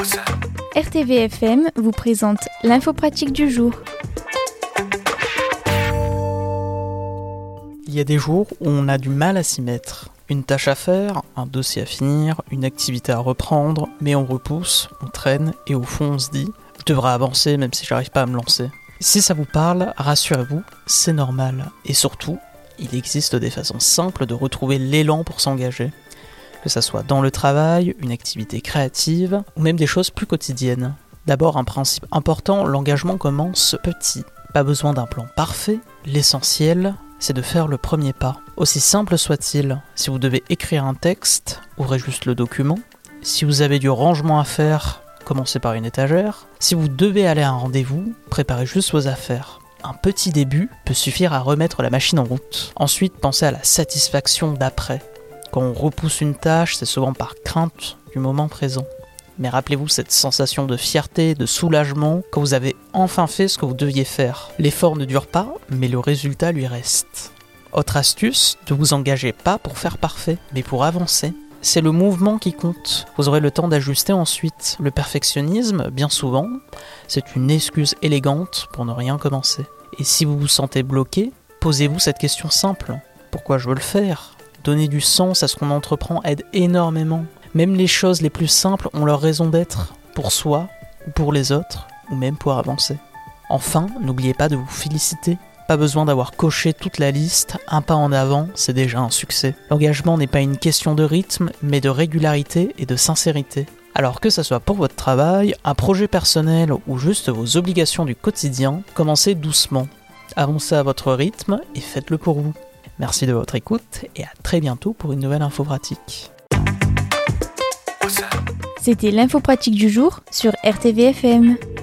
RTVFM vous présente l'info pratique du jour. Il y a des jours où on a du mal à s'y mettre. Une tâche à faire, un dossier à finir, une activité à reprendre, mais on repousse, on traîne et au fond on se dit « je devrais avancer même si j'arrive pas à me lancer ». Si ça vous parle, rassurez-vous, c'est normal. Et surtout, il existe des façons simples de retrouver l'élan pour s'engager. Que ça soit dans le travail, une activité créative, ou même des choses plus quotidiennes. D'abord, un principe important, l'engagement commence petit. Pas besoin d'un plan parfait, l'essentiel, c'est de faire le premier pas. Aussi simple soit-il, si vous devez écrire un texte, ouvrez juste le document. Si vous avez du rangement à faire, commencez par une étagère. Si vous devez aller à un rendez-vous, préparez juste vos affaires. Un petit début peut suffire à remettre la machine en route. Ensuite, pensez à la satisfaction d'après. Quand on repousse une tâche, c'est souvent par crainte du moment présent. Mais rappelez-vous cette sensation de fierté, de soulagement, quand vous avez enfin fait ce que vous deviez faire. L'effort ne dure pas, mais le résultat lui reste. Autre astuce, ne vous engagez pas pour faire parfait, mais pour avancer. C'est le mouvement qui compte. Vous aurez le temps d'ajuster ensuite. Le perfectionnisme, bien souvent, c'est une excuse élégante pour ne rien commencer. Et si vous vous sentez bloqué, posez-vous cette question simple. Pourquoi je veux le faire ? Donner du sens à ce qu'on entreprend aide énormément. Même les choses les plus simples ont leur raison d'être, pour soi, ou pour les autres, ou même pour avancer. Enfin, n'oubliez pas de vous féliciter. Pas besoin d'avoir coché toute la liste, un pas en avant, c'est déjà un succès. L'engagement n'est pas une question de rythme, mais de régularité et de sincérité. Alors que ça soit pour votre travail, un projet personnel ou juste vos obligations du quotidien, commencez doucement. Avancez à votre rythme et faites-le pour vous. Merci de votre écoute et à très bientôt pour une nouvelle info pratique. C'était l'info pratique du jour sur RTVFM.